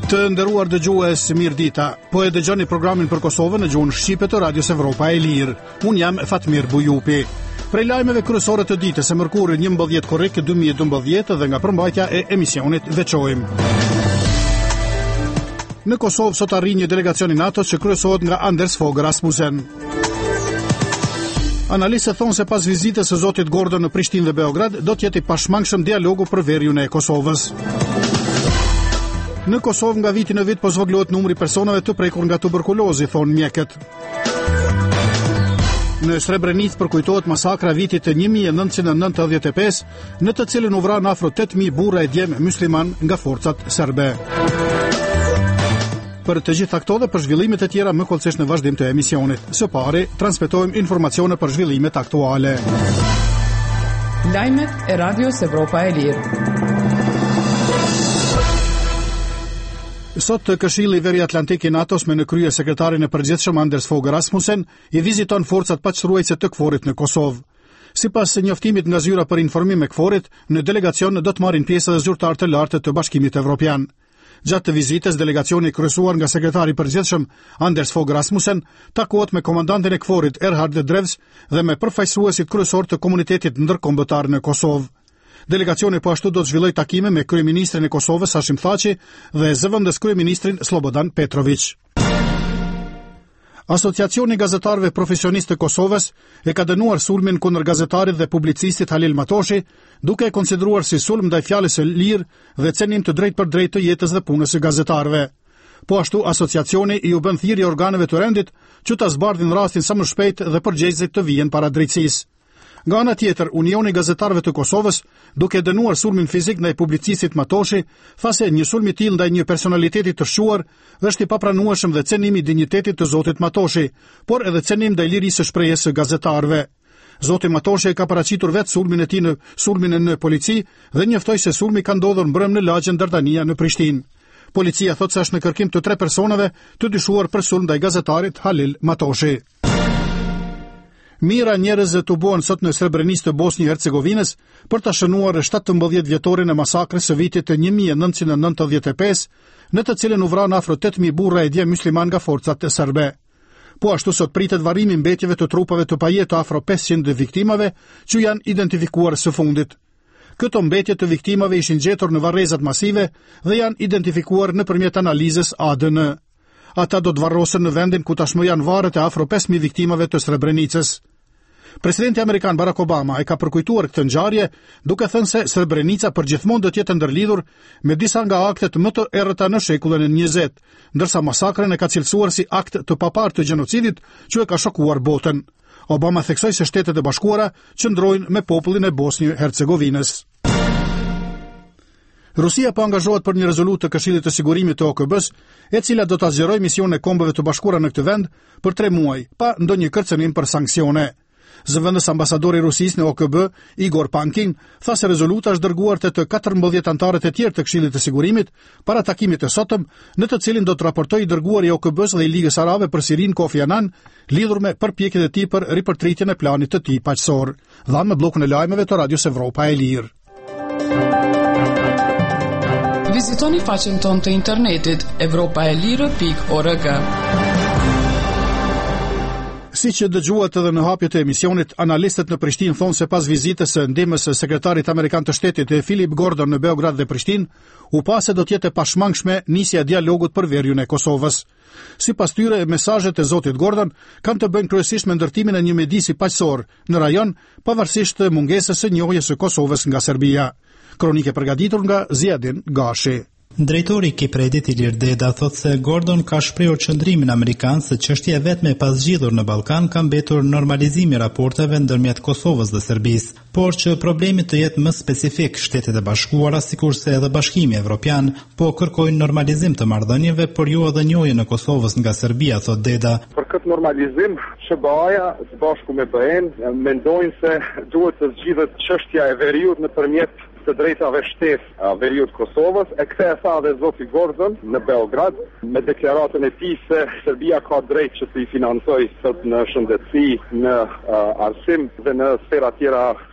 Të nderuar dëgjues, mirëdita. Po e dëgjoni programin për Kosovën në gjuhën shqipe të Radios Evropa e Lirë. Unë jam Fatmir Bujupi. Prej lajmeve kryesore të ditës së mërkurit 11 korrik 2012 dhe nga përmbajtja e emisionit veçojmë. Në Kosovë sot arrin një delegacion i NATO-s që kryesohet nga Anders Fogh Rasmussen. Analistët thonë se pas vizitës së zotit Gordon në Prishtinë dhe Beograd do të jetë i pashmangshëm dialogu për verjun e Kosovës. Në Kosovë nga viti në vit po zvoglohet numri personave të prekur nga tuberkulozi, thonë mjekët. Në Srebrenicë përkujtohet masakra vitit të 1995, në të cilën u vran afro 8.000 burra e djem musliman nga forcat serbe. Për të gjitha këto dhe për zhvillimet e tjera më kollësisht në vazhdim të emisionit. Së pari, transmetojmë informacione për zhvillimet aktuale. Lajmet e Radios Evropa e Lirë. Sot Këshilli i Veriut Atlantik i NATO-s me në krye sekretarin e përgjithshëm Anders Fogh Rasmussen i viziton forcat paqëruese të KFOR-it në Kosovë. Sipas njoftimit nga zyra për informim e KFOR-it, në delegacion do të marrin pjesë edhe zyrtarë të lartë të Bashkimit Evropian. Gjatë të vizitës, delegacioni kryesuar nga sekretari i përgjithshëm Anders Fogh Rasmussen takohet me komandantin e KFOR-it Erhard Drevs dhe me përfaqësuesit kryesor të komunitetit ndërkombëtar në Kosovë. Delegacioni po ashtu do të zhvillojë takime me kryeministrin e Kosovës Hashim Thaçi dhe zëvendës kryeministrin Slobodan Petrović. Asociacioni i gazetarëve profesionistë të Kosovës e ka dënuar sulmin kundër gazetarit dhe publicistit Halil Matoshi, duke e konsideruar si sulm ndaj fjalës së lirë dhe cenim të drejtë për drejtë të jetës dhe punës së gazetarëve. Po ashtu asociacioni i u bën thirrje organeve të rendit që ta zbardhin rastin sa më shpejt dhe përgjegjësit të vijen para drejtësisë. Nga ana tjetër, Unioni i Gazetarëve të Kosovës, duke dënuar sulmin fizik ndaj publicistit Matoshi, tha se një sulm i tillë ndaj një personaliteti të shquar është i papranueshëm dhe cënimi i dinjitetit të zotit Matoshi, por edhe cënim ndaj lirisë së shprehjes së gazetarëve. Zoti Matoshi ka paraqitur vetë sulmin e tij në sulmin në polici dhe njoftoi se sulmi ka ndodhur mbrëm në lagjen Dardania në Prishtinë. Policia thotë se është në kërkim të 3 personave të dyshuar për sulm ndaj gazetarit Halil Matoshi. Mira njerëz të buan sot në Srebrenicë të Bosnjë-Hercegovinës për ta shënuar 17 vjetorin e masakrës së vitit të 1995, në të cilën u vran afro 8.000 burra e djem musliman nga forcat serbe. Po ashtu sot pritet varrimi mbetjeve të trupave të pajetë afro 500 viktimave që janë identifikuar së fundit. Këto mbetje të viktimave ishin gjetur në varrezat masive dhe janë identifikuar nëpërmjet analizës ADN. Ata do të varrosen në vendin ku tashmë janë varret e afro 5.000 viktimave të Srebrenicës. Presidenti amerikan Barack Obama e ka përkujtuar këtë ngjarje duke thënë se Srebrenica përgjithmonë do të jetë ndërlidhur me disa nga aktet më të errëta në shekullin e 20, ndërsa masakrën e ka cilësuar si akt të paparë të gjenocidit që e ka shokuar botën. Obama theksoi se Shtetet e Bashkuara qëndrojnë me popullin e Bosnjë-Hercegovinës. Rusia po angazhohet për një rezolutë të Këshillit të Sigurimit të OKB-s, e cila do ta zgjerojë misionin e Kombeve të Bashkuara në këtë vend për 3 muaj, pa ndonjë kërcënim për sanksione. Zëvendës ambasadori i Rusisë në OKB, Igor Pankin, tha se rezoluta është dërguar te të 14 anëtarët e tjerë të Këshillit të Sigurimit para takimit të sotëm, në të cilin do të raportojë dërguari i OKB-s dhe i Ligës Arabe për Sirinë Kofi Annan, lidhur me përpjekjet e tij për ripërtritjen e planit të tij paqësor. Dha me bllokun e lajmeve të Radios Evropa e Lirë. Vizitoni faqen tonë të internetit evropaelire.org. Si që dëgjuat edhe në hapjet e emisionit, analistët në Prishtinë thonë se pas vizitës së ndihmës së sekretarit amerikan të shtetit Philip Gordon në Beograd dhe Prishtinë, u pa se do të jetë e pashmangshme nisja e dialogut për verjun e Kosovës. Sipas tyre, mesazhet e zotit Gordon kanë të bëjnë kryesisht me ndërtimin e një mjedisi paqësor në rajon, pavarësisht mungesës së njohjes së Kosovës nga Serbia. Kronike përgatitur nga Ziadin Gashi. Drejtori i Kipredit Ilir Deda thotë se Gordon ka shprehur qëndrimin amerikan se çështja e vetme e pasgjidhur në Ballkan ka mbetur normalizimi i raporteve ndërmjet Kosovës dhe Serbisë, por që problemi të jetë më specifik. Shtetet e Bashkuara, sikurse edhe Bashkimi Evropian, po kërkojnë normalizim të marrëdhënieve, por jo edhe njohjen e Kosovës nga Serbia, thotë Deda. Për këtë normalizim, SBA-ja së bashku me BE-n mendojnë se duhet të zgjidhet çështja e veriut nëpërmjet të drejtave shtesë veriut Kosovës, e këtë e tha dhe zoti Gordon në Beograd, me deklaratën e tij se Serbia ka drejt që të i financojë sot në shëndetësi, në arsim dhe në sfera tjera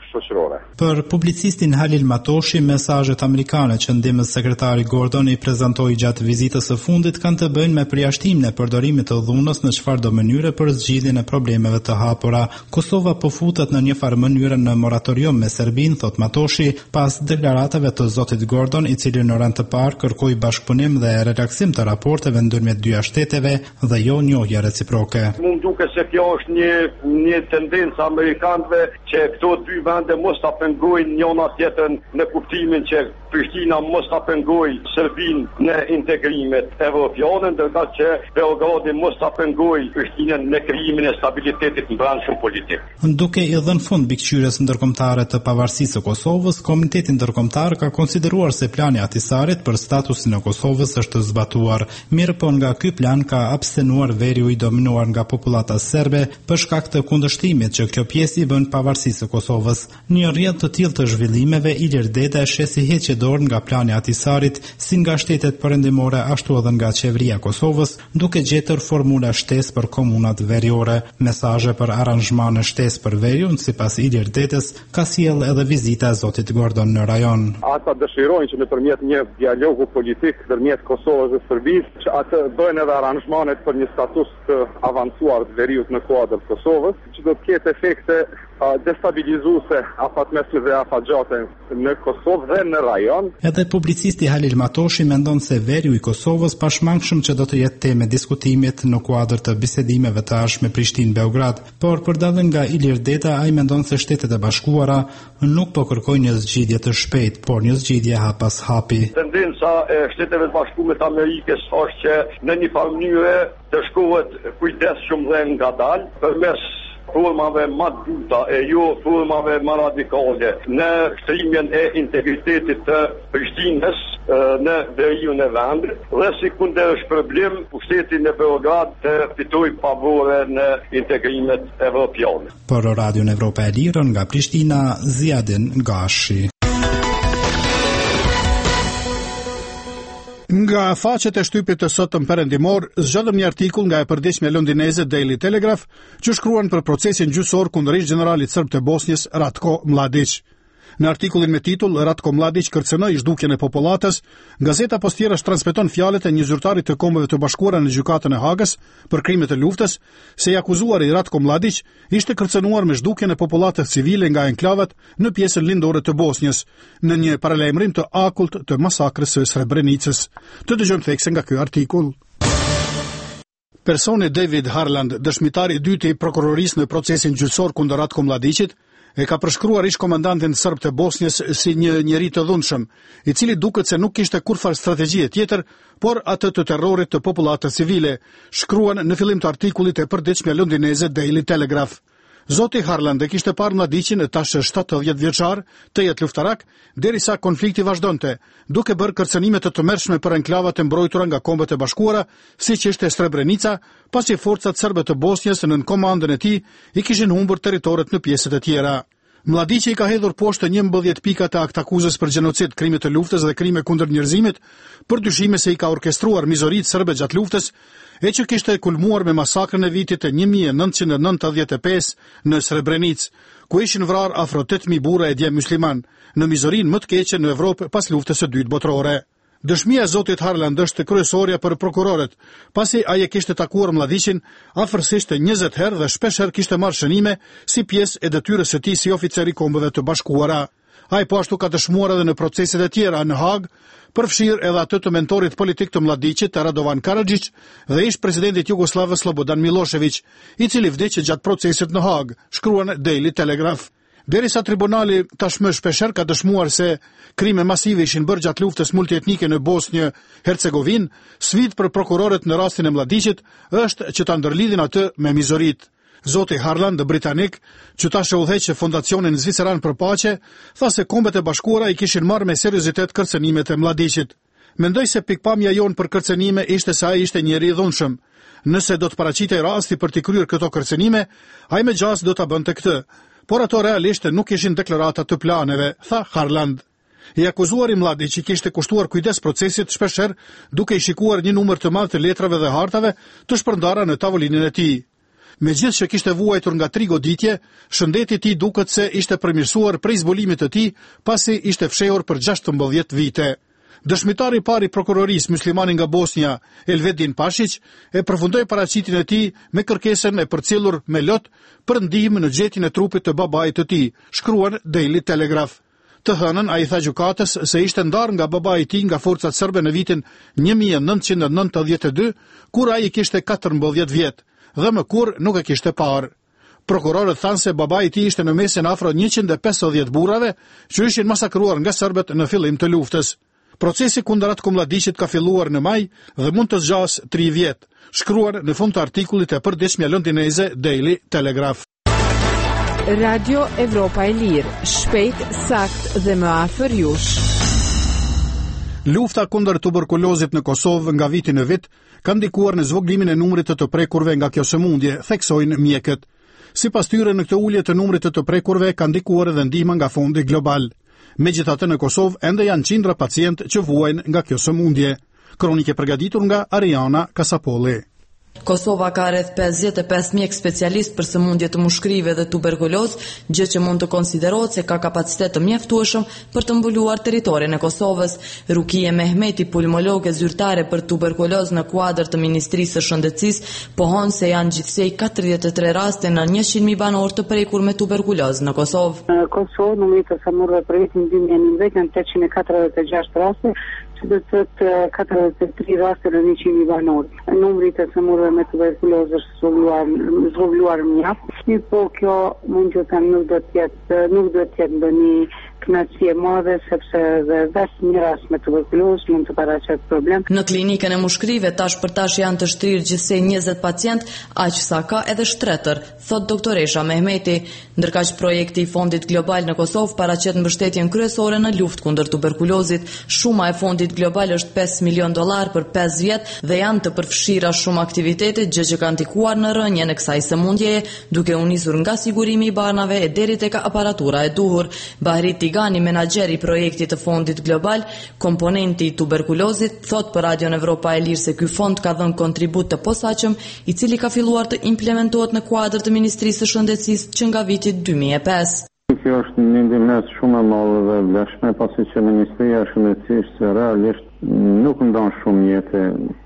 shoqërore. Për publicistin Halil Matoshi, mesazhet amerikane që ndihmës sekretari Gordon i prezantoi gjatë vizitës së fundit kanë të bëjnë me përjashtimin e përdorimit të dhunës në çfarëdo mënyre për zgjidhjen e problemeve të hapura. Kosova po futet në një farë mënyrë në moratorium me Serbinë, thot Matoshi, pas deklaratave të zotit Gordon, i cili në rand të parë kërkoi bashkëpunim dhe relaksim të raporteve ndërmjet dy shteteve dhe jo njohje reciproke. Mund duket se kjo është një tendencë amerikanëve që këto dy vende mos ta pengojnë njëna tjetrën në kuptimin që Prishtina mos ta pengojë Serbinë në integrimet evropiane, ndërkohë që Beogradi mos ta pengojë Prishtinën në krijimin e stabilitetit në brendshëm politik. Duke i dhënë fund mbikëqyrjes ndërkombëtare të pavarësisë së Kosovës, Komiteti Ndërkombëtar ka konsideruar se plani Ahtisarit për statusin e Kosovës është zbatuar. Mirëpo nga ky plan ka abstenuar veriu i dominuar nga popullata serbe për shkak të kundërshtimit që kjo pjesë i bën pavarësisë së Kosovës. Një rrjedh të tillë të zhvillimeve Ilir Deta e sheh si heqje dorë nga plani Ahtisarit, si nga shtetet perëndimore ashtu edhe nga qeveria e Kosovës, duke gjetur formula shtesë për komunat veriore. Mesazhe për aranzhmane shtesë për veriun, sipas Ilir Detës, ka sjell edhe vizita e zotit Gordon në rajon. Ata dëshirojnë që nëpërmjet një dialogu politik ndërmjet Kosovës dhe Serbisë, që atë bëjnë edhe aranzhmanet për një status të avancuar të veriut në kuadër të Kosovës, që do të ketë efekte destabilizuese afatmesme dhe afatgjate në Kosovë dhe në rajon. Edhe publicisti Halil Matoshi mendon se veriu i Kosovës pashmangshëm që do të jetë temë diskutimit në kuadër të bisedimeve të ardhshme Prishtinë-Beograd, por për dallim nga Ilir Deta, ai mendon se Shtetet e Bashkuara nuk po kërkojnë një zgjidhje të shpejtë, por një zgjidhje hap pas hapi. Tendenca e Shteteve të Bashkuara të Amerikës është që në një farë mënyrë të shkohet kujdesshëm dhe ngadalë përmes formave më të buta e jo formave më radikale në shtrimin e integritetit të Prishtinës në veriun e vendit dhe si kundër shpërblim pushteti në Beograd të fitoj favore në integrimet evropiane. Për Radion Evropa e Lirë nga Prishtina, Ziadin Gashi. Nga faqet e shtypit të sotëm perëndimor, zgjodëm një artikull nga e përditshme londineze Daily Telegraph, që shkruan për procesin gjyqësor kundër ish-generalit serb të Bosnjës Ratko Mladić. Në artikullin me titull Ratko Mladić kërcënoi zhdukjen e popullatës, gazeta postierash transmeton fjalët e një zyrtarit të Kombeve të Bashkuara në gjykatën e Hagës për krime të luftës, se i akuzuari Ratko Mladić ishte kërcënuar me zhdukjen e popullatës civile nga enklavat në pjesën lindore të Bosnjës, në një paralajmërim të akullt të masakrës së Srebrenicës. Të dëgjojmë thekse nga ky artikull. Personi David Harland, dëshmitari i dytë i prokurorisë në procesin gjyqësor kundër Ratko Mladićit, e ka përshkruar ish-komandantin serb të Bosnjës si një njeri të dhunshëm, i cili duket se nuk kishte kurrfarë strategji tjetër, por atë të terrorit të popullatës civile, shkruan në fillim të artikullit e përditshme londineze Daily Telegraph. Zoti Harland e kishte parë Mladićin, tash 70 vjeçar, të jetë luftarak, derisa konflikti vazhdonte, duke bërë kërcënime të tmerrshme për enklavat e mbrojtura nga Kombet e Bashkuara, siç ishte Srebrenica, pasi forcat serbe të Bosnjës nën komandën e tij i kishin humbur territoret në pjesët e tjera. Mladići ka hedhur poshtë 11 pika të aktakuzës për gjenocid, krime të luftës dhe krime kundër njerëzimit, për dyshime se i ka orkestruar mizoritë serbe gjatë luftës, e që kishte kulmuar me masakrën e vitit e 1995 në Srebrenicë, ku ishin vrarë afro 8.000 burra e djem musliman, në mizorinë më të keqe në Evropë pas luftës së dytë botërore. Dëshmia e zotit Harland është kryesorja për prokurorët, pasi ai e kishte takuar Mladićin afërsisht 20 herë dhe shpesh herë kishte marrë shënime si pjesë e detyrës së tij si oficer i Kombeve të Bashkuara. Ai po ashtu ka dëshmuar edhe në proceset e tjera në Hagë, përfshirë edhe atë të mentorit politik të Mladićit, Radovan Karadžić, dhe ish presidentit Jugoslavës Slobodan Milošević, i cili vdiq gjatë procesit në Hagë, shkruan Daily Telegraph. Derisa tribunali tashmë shpeshherë ka dëshmuar se krime masive ishin bërë gjatë luftës multietnike në Bosnjë-Hercegovinë, sfidë për prokurorët në rastin e Mladićit është që ta ndërlidhin atë me mizoritë. Zoti Harland, britanik, që tash e udhëheq fondacionin zviceran për paqe, tha se Kombet e Bashkuara i kishin marrë me seriozitet kërcënimet e Mladićit. Mendoj se pikpamja jonë për kërcënime ishte se ai ishte njeri i dhunshëm. Nëse do të paraqitej rasti për të kryer këto kërcënime, ai me gjas do ta bënte këtë. Por ato realisht nuk ishin deklarata të planeve, tha Harland. I akuzuari Mladić i kishte kushtuar kujdes procesit shpeshherë, duke i shikuar një numër të madh të letrave dhe hartave të shpërndara në tavolinën e tij. Megjithëse kishte vuajtur nga 3 goditje, shëndeti i tij duket se ishte përmirësuar prej zbulimit të tij pasi ishte fshehur për 16 vite. Dëshmitari i parë i prokurorisë muslimane nga Bosnia, Elvedin Pashić, e përfundoi paraqitjen e tij me kërkesën e përcjellur me lot për ndihmë në gjetjen e trupit të babait të tij, shkruan Daily Telegraph. Të hënën ai tha gjykatës se ishte ndarë nga babai i tij nga forcat serbe në vitin 1992, kur ai kishte 14 vjet dhe më kur nuk e kishte parë. Prokurorët thanë se babai i tij ishte në mesin afro 150 burrave që ishin masakruar nga serbët në fillim të luftës. Procesi kundër Ratko Mladićit ka filluar në maj dhe mund të zgjasë 3 vjet, shkruar në fund të artikullit e përditshme londineze Daily Telegraph. Radio Evropa e Lirë, shpejt, sakt dhe më afër jush. Lufta kundër tuberkulozit në Kosovë nga viti në vit ka ndikuar në zvoglimin e numrit të prekurve nga kjo sëmundje, theksojnë mjekët. Sipas tyre, në këtë ulje të numrit të prekurve ka ndikuar edhe ndihma nga Fondi Global. Megjithatë, në Kosovë ende janë qindra pacientë që vuajnë nga kjo sëmundje. Kronike përgatitur nga Ariana Kasapolli. Kosova ka rreth 55 mjek specialist për sëmundje të mushkrive dhe tuberkuloz, gjë që mund të konsiderohet se ka kapacitet të mjaftueshëm për të mbuluar territorin e Kosovës. Rukie Mehmeti, pulmologe zyrtare për tuberkuloz në kuadër të Ministrisë së Shëndetësisë, pohon se janë gjithsej 43 raste në 100.000 banor të prekur me tuberkuloz në Kosovë. Në Kosovë numri të sëmurëve për vitin 2019 janë 846 raste, që do të thotë 43 raste në 100.000 banor. Numri të sëmurëve me tuberkulozë është zhvogluar mjaft. Po kjo mund të them nuk do të jetë ndonjë kënaqësi e madhe, sepse vetëm një rast me tuberkulozë mund të paraqet problem. Në klinikën e mushkrive tash për tash janë të shtrirë gjithsej 20 pacient, aq sa ka edhe shtretër, thot doktoresha Mehmeti. Ndërkaq projekti i Fondit Global në Kosovë paraqet mbështetjen kryesore në luftë kundër tuberkulozit. Shuma e Fondit Global është $5 milion për 5 vjet dhe janë të përfshira shumë aktivitete, gjë që ka ndikuar në rënjen e kësaj sëmundjeje, duke u nisur nga sigurimi i banave e deri tek aparatura e duhur. Bahrit Tigani, menaxher i projektit të Fondit Global, komponenti i tuberkulozit, thot për Radio Evropa e Lirë se ky fond ka dhënë kontribut të posaçëm, i cili ka filluar të implementohet në kuadër të Ministrisë së Shëndetësisë që nga viti 2005. Kjo është një ndihmë shumë e madhe dhe vlefshme, pasi që Ministria e Shëndetësisë realisht nuk ndon shumë jetë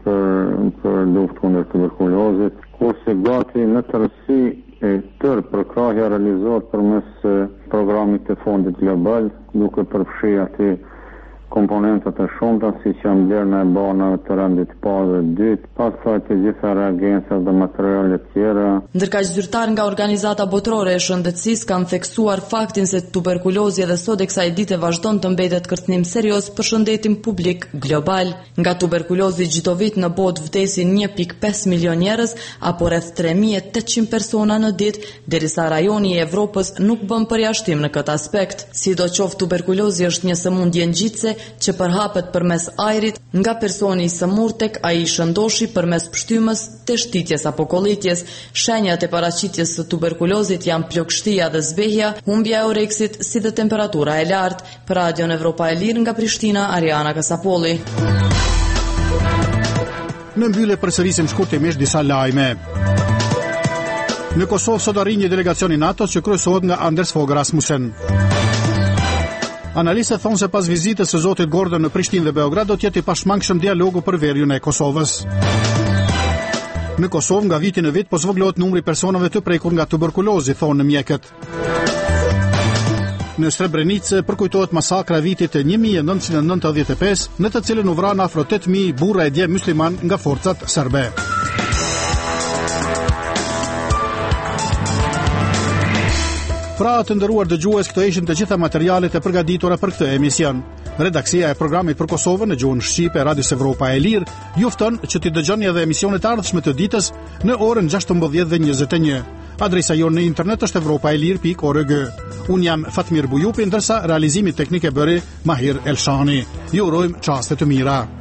për luftë kundër tuberkulozit, kurse gati në tërësi e tërë përkrahja realizohet përmes programit të Fondit Global, duke përfshirë aty komponentat e shumta, si që mbledhjen e banave të rendit të parë dhe dytë, pastaj të gjitha reagensat dhe materialet tjera. Ndërkaq zyrtar nga Organizata Botërore e Shëndetësisë kanë theksuar faktin se tuberkulozi edhe sot e kësaj dite vazhdon të mbetet kërcënim serioz për shëndetin publik global. Nga tuberkulozi çdo vit në botë vdesin 1.5 milion njerëz apo rreth 3.800 persona në ditë, derisa rajoni i Evropës nuk bën përjashtim në këtë aspekt. Sidoqoftë, tuberkulozi është një sëmundje ngjitse që përhapet përmes ajrit nga personi i sëmurë tek ai i shëndoshi përmes pshtymës, të shtitjes apo kollitjes. Shenjat e paraqitjes së tuberkulozit janë plogështia dhe zbehja, humbja e oreksit, si dhe temperatura e lartë. Për Radio Evropa e Lirë nga Prishtina, Ariana Kasapolli. Në mbyllje përsërisim shkurtimisht disa lajme. Në Kosovë sot arrin një delegacion i NATO që kryesohet nga Anders Fogh Rasmussen. Analistët thonë se pas vizitës së zotit Gordon në Prishtinë dhe Beograd do të jetë i pashmangshëm dialogu për verjen e Kosovës. Në Kosovë nga viti në vit po zvoglohet numri personave të prekur nga tuberkulozi, thonë mjekët. Në Srebrenicë përkujtohet masakra e vitit 1995, në të cilën u vranë afro 8.000 burra e dje musliman nga forcat serbe. Pra të nderuar dëgjues, këto ishin të gjitha materialet e përgatitura për këtë emision. Redaksia e programit për Kosovën në gjuhën shqipe Radios Evropa e Lirë ju fton që t'i dëgjoni edhe emisionet ardhshme të ditës në orën 16:21. Adresa jonë në internet është evropaelir.org. Unë jam Fatmir Bujupi, ndërsa realizimi teknik e bëri Mahir Elshani. Ju urojmë çaste të mira.